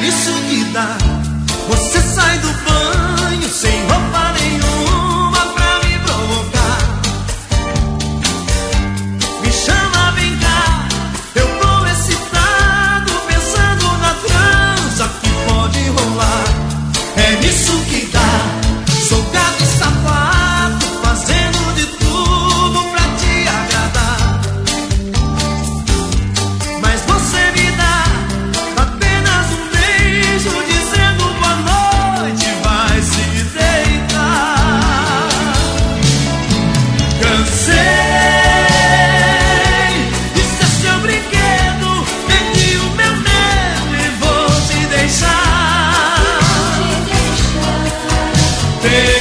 isso que dá. Você sai do banho sem roupa nenhuma pra me provocar. Me chama, vem cá, eu tô excitado, pensando na trança que pode rolar. É nisso que dá. Sou gato e safado, fazendo de tudo pra te agradar. Mas você me dá apenas um beijo, dizendo boa noite, vai se deitar. Cansei, isso é seu brinquedo, perdi o meu medo e vou te deixar.